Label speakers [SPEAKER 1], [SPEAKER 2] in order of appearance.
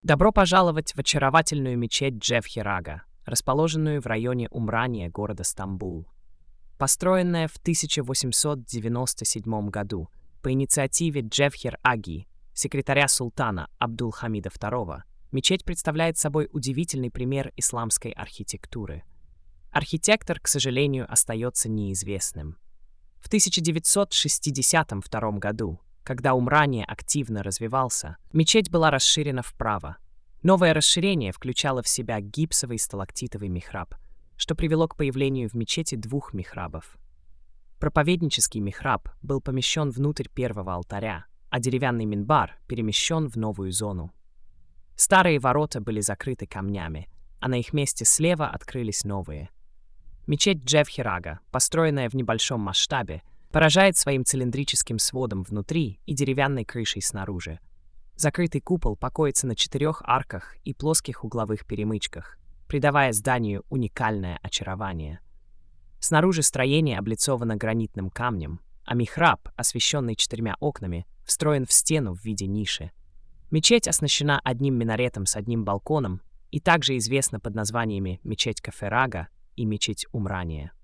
[SPEAKER 1] Добро пожаловать в очаровательную мечеть Джефхирага, расположенную в районе Умрания города Стамбул. Построенная в 1897 году по инициативе Джефхир-аги, секретаря султана Абдулхамида II, мечеть представляет собой удивительный пример исламской архитектуры. Архитектор, к сожалению, остается неизвестным. В 1962 году, когда Умрания активно развивался, мечеть была расширена вправо. Новое расширение включало в себя гипсовый сталактитовый михраб, что привело к появлению в мечети двух михрабов. Проповеднический михраб был помещен внутрь первого алтаря, а деревянный минбар перемещен в новую зону. Старые ворота были закрыты камнями, а на их месте слева открылись новые. Мечеть Джефхирага, построенная в небольшом масштабе, поражает своим цилиндрическим сводом внутри и деревянной крышей снаружи. Закрытый купол покоится на 4 арках и плоских угловых перемычках, придавая зданию уникальное очарование. Снаружи строение облицовано гранитным камнем, а михраб, освещенный 4 окнами, встроен в стену в виде ниши. Мечеть оснащена одним минаретом с одним балконом и также известна под названиями мечеть Каферага и мечеть Умрания.